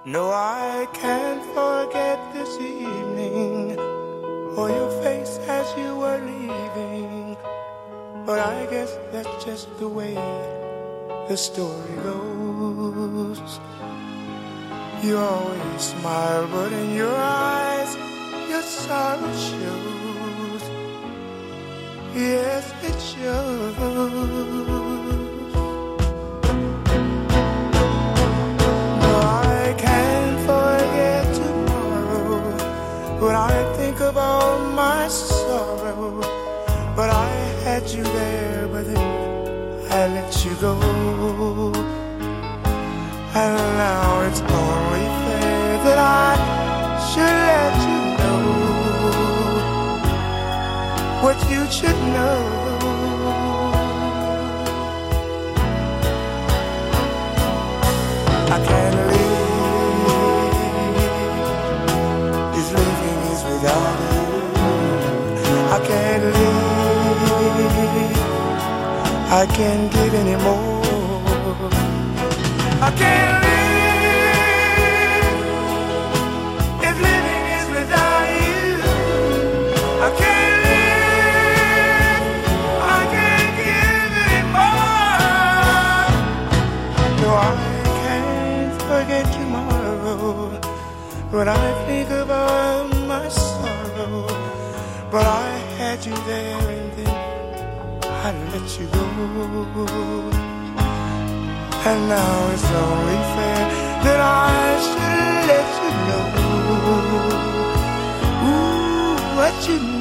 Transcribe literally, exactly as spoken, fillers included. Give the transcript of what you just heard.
No, I can't forget this evening or your face as you were leaving. But I guess that's just the way the story goes. You always smile, but in your eyes your sorrow shows. Yes, it shows. When I think of all my sorrow, but I had you there, but then I let you go. And now it's only fair that I should let you know what you should know. I can't live. Without you, I can't live. I can't give anymore. I can't live if living is without you. I can't live. I can't give anymore. No, I can't forget tomorrow when I think about my sorrow, but I had you there and then I let you go. And now it's only fair that I should let you know, ooh, what you know.